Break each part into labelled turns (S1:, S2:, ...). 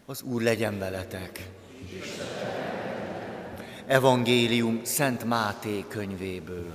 S1: Az Úr legyen veletek. Evangélium Szent Máté könyvéből.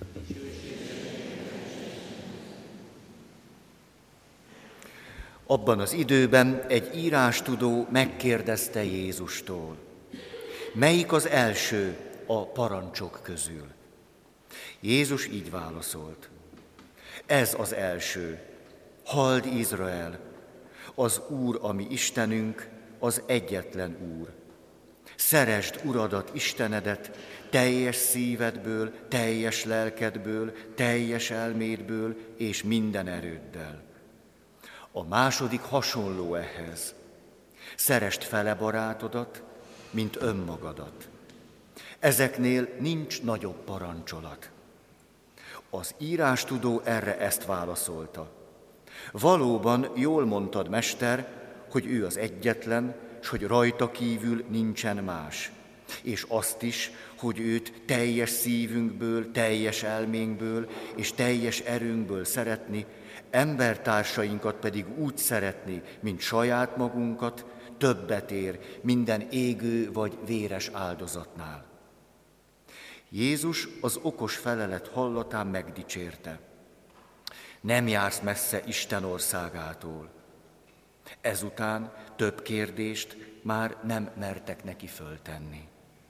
S1: Abban az időben egy írástudó megkérdezte Jézustól, melyik az első a parancsok közül? Jézus így válaszolt, ez az első, halld Izrael, az Úr, a mi Istenünk, az egyetlen Úr. Szeresd Uradat, Istenedet, teljes szívedből, teljes lelkedből, teljes elmédből és minden erőddel. A második hasonló ehhez. Szeresd fele barátodat, mint önmagadat. Ezeknél nincs nagyobb parancsolat. Az írástudó erre ezt válaszolta. Valóban jól mondtad, mester, hogy ő az egyetlen, s hogy rajta kívül nincsen más. És azt is, hogy őt teljes szívünkből, teljes elménkből és teljes erőnkből szeretni, embertársainkat pedig úgy szeretni, mint saját magunkat, többet ér minden égő vagy véres áldozatnál. Jézus az okos felelet hallatán megdicsérte. Nem jársz messze Isten országától. Ezután több kérdést már nem mertek neki föltenni.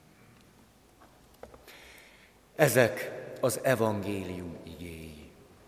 S1: Ezek az evangélium igéi.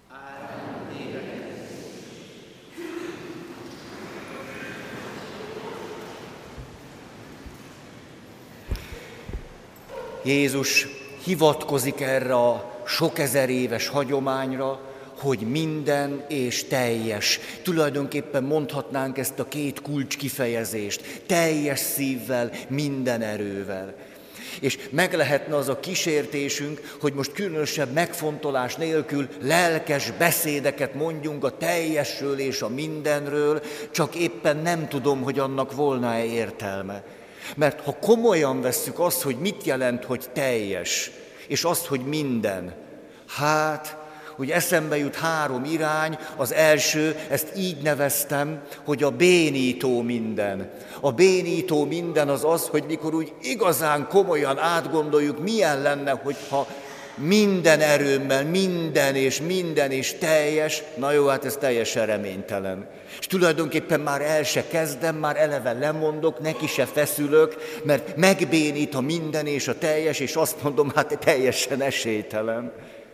S1: Jézus hivatkozik erre a sok ezer éves hagyományra, hogy minden és teljes. Tulajdonképpen mondhatnánk ezt a két kulcs kifejezést, teljes szívvel, minden erővel. És meg lehetne az a kísértésünk, hogy most különösebb megfontolás nélkül lelkes beszédeket mondjunk a teljesről és a mindenről, csak éppen nem tudom, hogy annak volna-e értelme. Mert ha komolyan vesszük azt, hogy mit jelent, hogy teljes, és azt, hogy minden, hogy eszembe jut három irány, az első, ezt így neveztem, hogy a bénító minden. A bénító minden az az, hogy mikor úgy igazán komolyan átgondoljuk, milyen lenne, hogyha minden erőmmel, minden és teljes, na jó, hát ez teljesen reménytelen. És tulajdonképpen már el se kezdem, már eleve lemondok, neki se feszülök, mert megbénít a minden és a teljes, és azt mondom, hát teljesen esélytelen.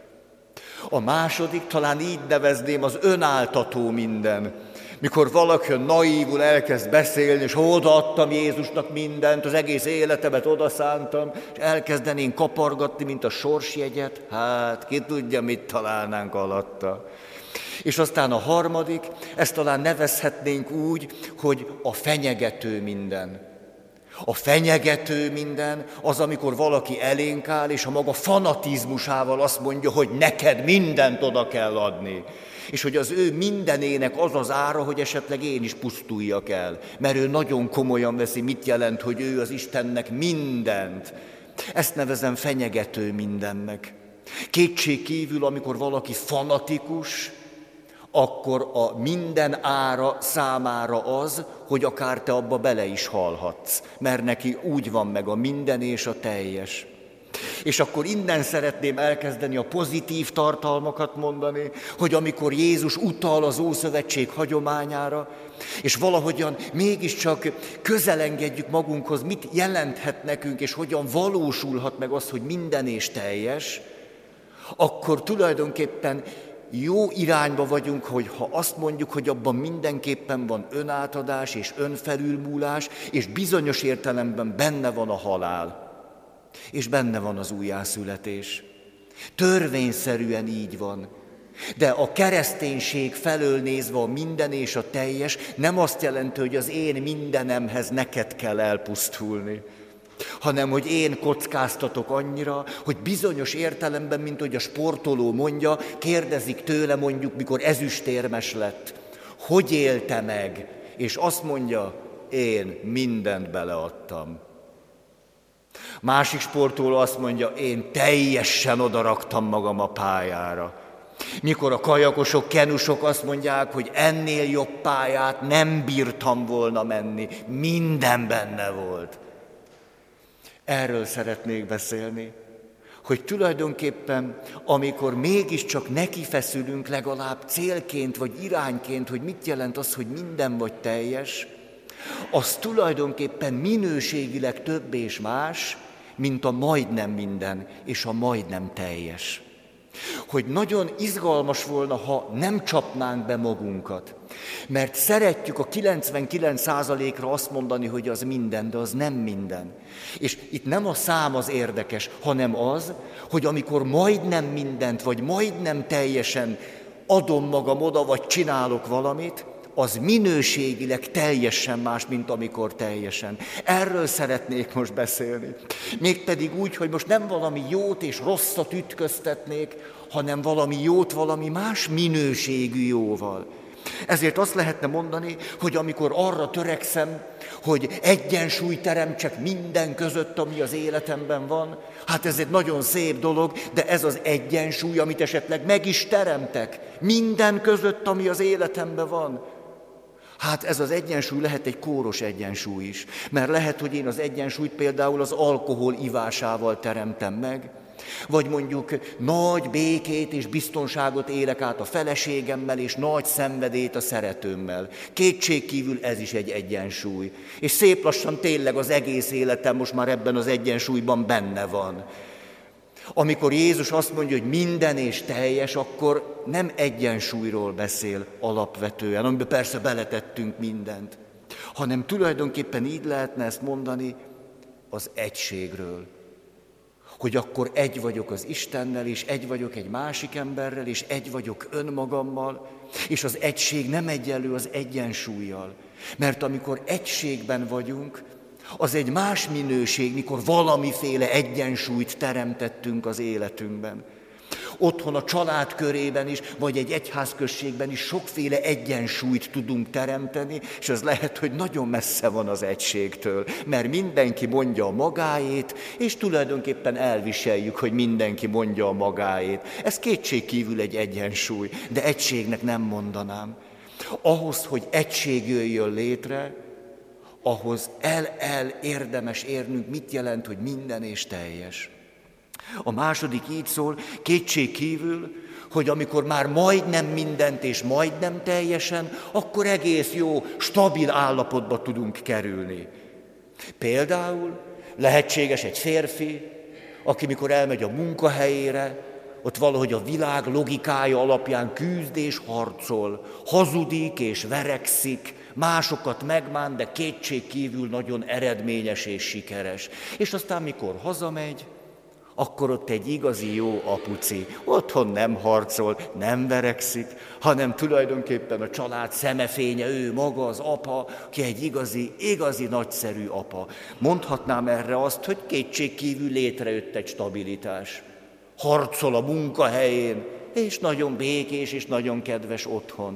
S1: A második, talán így nevezném, az önáltató minden. Mikor valaki naívul elkezd beszélni, és odaadtam Jézusnak mindent, az egész életemet odaszántam, és elkezdeném kapargatni, mint a sorsjegyet, hát ki tudja, mit találnánk alatta. És aztán a harmadik, ezt talán nevezhetnénk úgy, hogy a fenyegető minden. A fenyegető minden az, amikor valaki elénk áll, és a maga fanatizmusával azt mondja, hogy neked mindent oda kell adni. És hogy az ő mindenének az az ára, hogy esetleg én is pusztuljak el. Mert ő nagyon komolyan veszi, mit jelent, hogy ő az Istennek mindent. Ezt nevezem fenyegető mindennek. Kétség kívül, amikor valaki fanatikus, akkor a minden ára számára az, hogy akár te abba bele is halhatsz, mert neki úgy van meg a minden és a teljes. És akkor innen szeretném elkezdeni a pozitív tartalmakat mondani, hogy amikor Jézus utal az Ószövetség hagyományára, és valahogyan mégiscsak közelengedjük magunkhoz, mit jelenthet nekünk, és hogyan valósulhat meg az, hogy minden és teljes, akkor tulajdonképpen jó irányba vagyunk, hogy ha azt mondjuk, hogy abban mindenképpen van önátadás és önfelülmúlás, és bizonyos értelemben benne van a halál, és benne van az újjászületés. Törvényszerűen így van. De a kereszténység felől nézve a minden és a teljes nem azt jelenti, hogy az én mindenemhez neked kell elpusztulni, hanem hogy én kockáztatok annyira, hogy bizonyos értelemben, mint hogy a sportoló mondja, kérdezik tőle mondjuk, mikor ezüstérmes lett, hogy élte meg? És azt mondja, én mindent beleadtam. Másik sportoló azt mondja, én teljesen odaraktam magam a pályára. Mikor a kajakosok, kenusok azt mondják, hogy ennél jobb pályát nem bírtam volna menni, minden benne volt. Erről szeretnék beszélni, hogy tulajdonképpen, amikor mégiscsak nekifeszülünk legalább célként vagy irányként, hogy mit jelent az, hogy minden vagy teljes, az tulajdonképpen minőségileg több és más, mint a majdnem minden és a majdnem teljes. Hogy nagyon izgalmas volna, ha nem csapnánk be magunkat. Mert szeretjük a 99%-ra azt mondani, hogy az minden, de az nem minden. És itt nem a szám az érdekes, hanem az, hogy amikor majdnem mindent, vagy majdnem teljesen adom magam oda, vagy csinálok valamit, az minőségileg teljesen más, mint amikor teljesen. Erről szeretnék most beszélni. Mégpedig úgy, hogy most nem valami jót és rosszat ütköztetnék, hanem valami jót valami más minőségű jóval. Ezért azt lehetne mondani, hogy amikor arra törekszem, hogy egyensúlyt teremtsek minden között, ami az életemben van, hát ez egy nagyon szép dolog, de ez az egyensúly, amit esetleg meg is teremtek, minden között, ami az életemben van. Hát ez az egyensúly lehet egy kóros egyensúly is, mert lehet, hogy én az egyensúlyt például az alkohol ivásával teremtem meg, vagy mondjuk nagy békét és biztonságot élek át a feleségemmel, és nagy szenvedélyt a szeretőmmel. Kétségkívül ez is egy egyensúly. És szép lassan tényleg az egész életem most már ebben az egyensúlyban benne van. Amikor Jézus azt mondja, hogy minden és teljes, akkor nem egyensúlyról beszél alapvetően, amiben persze beletettünk mindent, hanem tulajdonképpen így lehetne ezt mondani az egységről. Hogy akkor egy vagyok az Istennel, és egy vagyok egy másik emberrel, és egy vagyok önmagammal, és az egység nem egyenlő az egyensúllyal. Mert amikor egységben vagyunk, az egy más minőség, mikor valamiféle egyensúlyt teremtettünk az életünkben. Otthon a család körében is, vagy egy egyházközségben is sokféle egyensúlyt tudunk teremteni, és az lehet, hogy nagyon messze van az egységtől, mert mindenki mondja a magáét, és tulajdonképpen elviseljük, hogy mindenki mondja a magáét. Ez kétségkívül egy egyensúly, de egységnek nem mondanám. Ahhoz, hogy egység jöjjön létre, ahhoz el érdemes érnünk, mit jelent, hogy minden és teljes. A második így szól, kétségkívül, hogy amikor már majdnem mindent és majdnem teljesen, akkor egész jó, stabil állapotba tudunk kerülni. Például lehetséges egy férfi, aki mikor elmegy a munkahelyére, ott valahogy a világ logikája alapján küzd és harcol, hazudik és verekszik, másokat megmán, de kétségkívül nagyon eredményes és sikeres. És aztán mikor hazamegy, akkor ott egy igazi jó apuci. Otthon nem harcol, nem verekszik, hanem tulajdonképpen a család szemefénye, ő maga az apa, ki egy igazi nagyszerű apa. Mondhatnám erre azt, hogy kétségkívül létrejött egy stabilitás. Harcol a munkahelyén, és nagyon békés, és nagyon kedves otthon.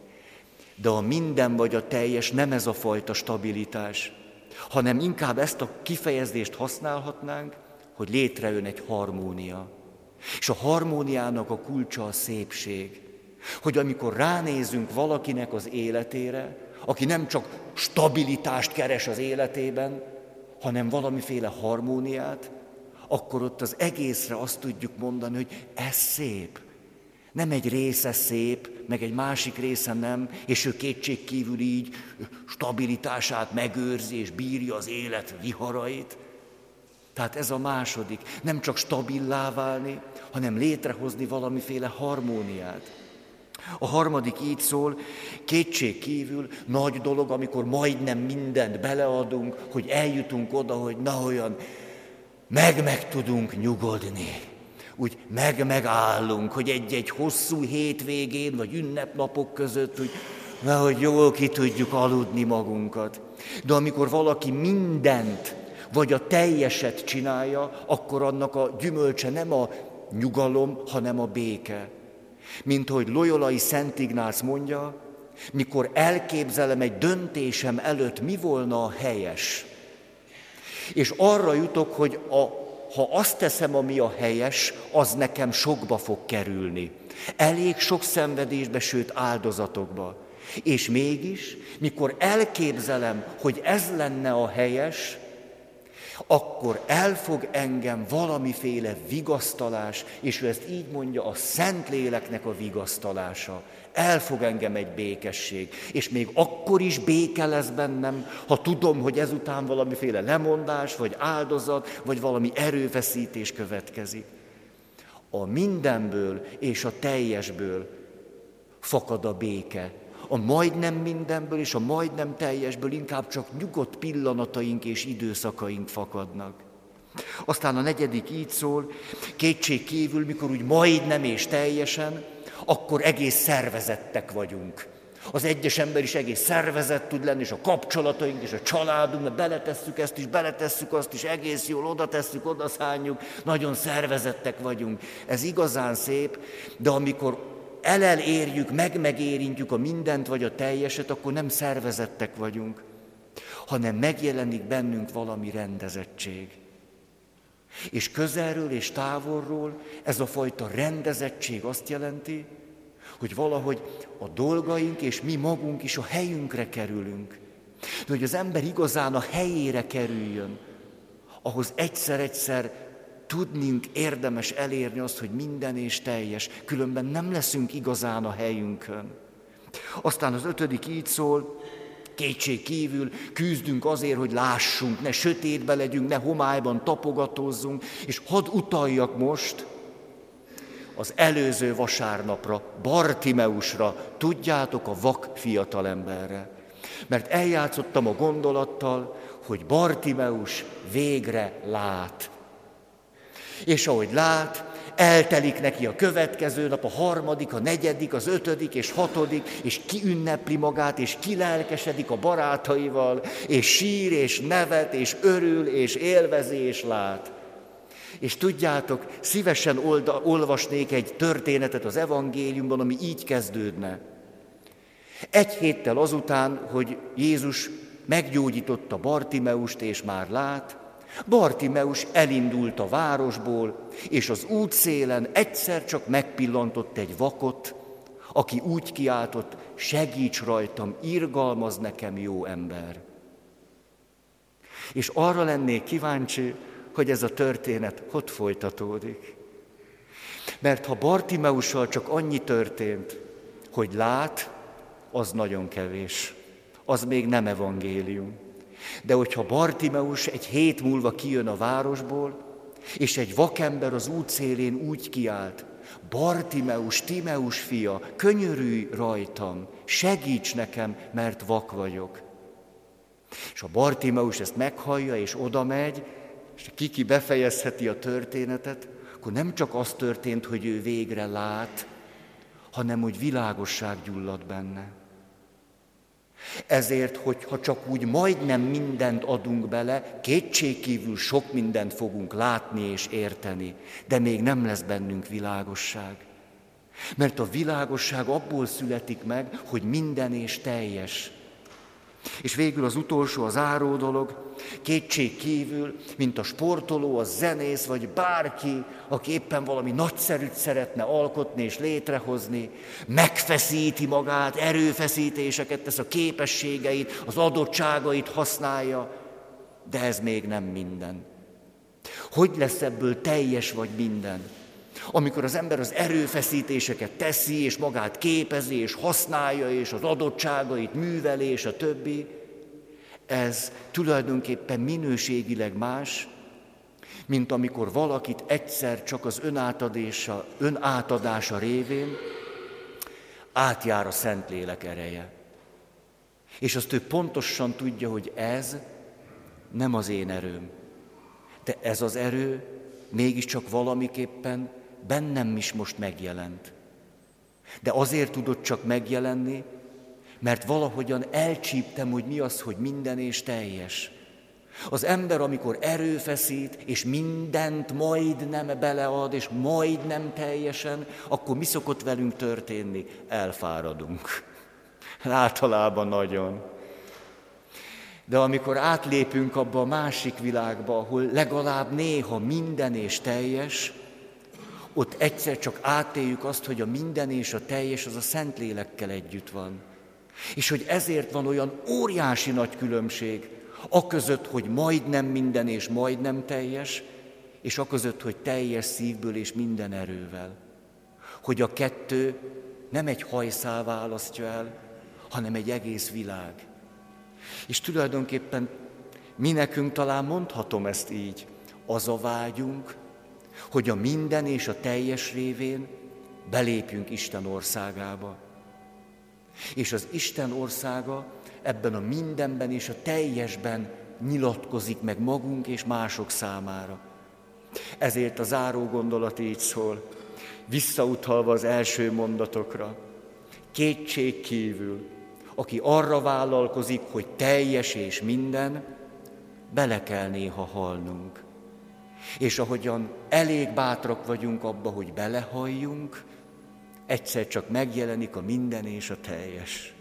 S1: De a minden vagy a teljes nem ez a fajta stabilitás, hanem inkább ezt a kifejezést használhatnánk, hogy létrejön egy harmónia. És a harmóniának a kulcsa a szépség. Hogy amikor ránézünk valakinek az életére, aki nem csak stabilitást keres az életében, hanem valamiféle harmóniát, akkor ott az egészre azt tudjuk mondani, hogy ez szép. Nem egy része szép, meg egy másik része nem, és ő kétségkívül így stabilitását megőrzi, és bírja az élet viharait. Tehát ez a második, nem csak stabilá válni, hanem létrehozni valamiféle harmóniát. A harmadik így szól, kétségkívül nagy dolog, amikor majdnem mindent beleadunk, hogy eljutunk oda, hogy olyan meg tudunk nyugodni. Úgy megállunk, hogy egy hosszú hétvégén, vagy ünnepnapok között, hogy nehogy jól ki tudjuk aludni magunkat. De amikor valaki mindent, vagy a teljeset csinálja, akkor annak a gyümölcse nem a nyugalom, hanem a béke. Mint hogy Loyolai Szent Ignác mondja, mikor elképzelem egy döntésem előtt, mi volna a helyes. És arra jutok, hogy a ha azt teszem, ami a helyes, az nekem sokba fog kerülni. Elég sok szenvedésbe, sőt áldozatokba. És mégis, mikor elképzelem, hogy ez lenne a helyes, akkor elfog engem valamiféle vigasztalás, és ő ezt így mondja, a Szentléleknek a vigasztalása. Elfog engem egy békesség, és még akkor is béke lesz bennem, ha tudom, hogy ezután valamiféle lemondás, vagy áldozat, vagy valami erőfeszítés következik. A mindenből és a teljesből fakad a béke. A majdnem mindenből és a majdnem teljesből inkább csak nyugodt pillanataink és időszakaink fakadnak. Aztán a 4. így szól, kétség kívül, mikor úgy majdnem és teljesen, akkor egész szervezettek vagyunk. Az egyes ember is egész szervezett tud lenni, és a kapcsolataink, és a családunk, mert beletesszük ezt is, beletesszük azt is, egész jól oda tesszük, oda szánjuk, nagyon szervezettek vagyunk. Ez igazán szép, de amikor elérjük, megérintjük a mindent vagy a teljeset, akkor nem szervezettek vagyunk, hanem megjelenik bennünk valami rendezettség. És közelről és távolról ez a fajta rendezettség azt jelenti, hogy valahogy a dolgaink és mi magunk is a helyünkre kerülünk. De hogy az ember igazán a helyére kerüljön, ahhoz egyszer-egyszer tudnunk érdemes elérni azt, hogy minden és teljes, különben nem leszünk igazán a helyünkön. Aztán az 5. így szól, kétség kívül küzdünk azért, hogy lássunk, ne sötétbe legyünk, ne homályban tapogatózzunk, és hadd utaljak most az előző vasárnapra, Bartimeusra, tudjátok, a vak fiatalemberre. Mert eljátszottam a gondolattal, hogy Bartimeus végre lát. És ahogy lát, eltelik neki a következő nap, a 3., a 4., az 5. és 6., és kiünnepli magát, és kilelkesedik a barátaival, és sír, és nevet, és örül, és élvezi, és lát. És tudjátok, szívesen olvasnék egy történetet az evangéliumban, ami így kezdődne. 1 héttel azután, hogy Jézus meggyógyította Bartimeust, és már lát, Bartimeus elindult a városból, és az útszélen egyszer csak megpillantott egy vakot, aki úgy kiáltott, segíts rajtam, irgalmaz nekem, jó ember. És arra lennék kíváncsi, hogy ez a történet hogy folytatódik. Mert ha Bartimeussal csak annyi történt, hogy lát, az nagyon kevés. Az még nem evangélium. De hogyha Bartimeus egy hét múlva kijön a városból, és egy vakember az útszélén úgy kiált, Bartimeus, Timeus fia, könyörülj rajtam, segíts nekem, mert vak vagyok. És a Bartimeus ezt meghallja, és oda megy, és Kiki befejezheti a történetet, akkor nem csak az történt, hogy ő végre lát, hanem hogy világosság gyullad benne. Ezért, hogyha csak úgy majdnem mindent adunk bele, kétségkívül sok mindent fogunk látni és érteni, de még nem lesz bennünk világosság. Mert a világosság abból születik meg, hogy minden és teljes. És végül az utolsó, az záró dolog, kétségkívül, mint a sportoló, a zenész, vagy bárki, aki éppen valami nagyszerűt szeretne alkotni és létrehozni, megfeszíti magát, erőfeszítéseket tesz, a képességeit, az adottságait használja, de ez még nem minden. Hogy lesz ebből teljes vagy minden? Amikor az ember az erőfeszítéseket teszi, és magát képezi, és használja, és az adottságait műveli, és a többi, ez tulajdonképpen minőségileg más, mint amikor valakit egyszer csak az önátadása révén átjár a Szentlélek ereje. És azt ő pontosan tudja, hogy ez nem az én erőm, de ez az erő mégiscsak valamiképpen bennem is most megjelent. De azért tudott csak megjelenni, mert valahogyan elcsíptem, hogy mi az, hogy minden és teljes. Az ember, amikor erőfeszít, és mindent majdnem belead, és majdnem teljesen, akkor mi szokott velünk történni? Elfáradunk. Általában nagyon. De amikor átlépünk abba a másik világba, ahol legalább néha minden és teljes, ott egyszer csak átéljük azt, hogy a minden és a teljes az a Szentlélekkel együtt van. És hogy ezért van olyan óriási nagy különbség aközött, hogy majdnem minden és majdnem teljes, és aközött, hogy teljes szívből és minden erővel. Hogy a kettő nem egy hajszál választja el, hanem egy egész világ. És tulajdonképpen mi nekünk talán mondhatom ezt így, az a vágyunk, hogy a minden és a teljes révén belépjünk Isten országába. És az Isten országa ebben a mindenben és a teljesben nyilatkozik meg magunk és mások számára. Ezért a záró gondolat így szól, visszautalva az első mondatokra. Kétség kívül, aki arra vállalkozik, hogy teljes és minden, bele kell néha halnunk. És ahogyan elég bátrak vagyunk abba, hogy belehalljunk, egyszer csak megjelenik a minden és a teljes.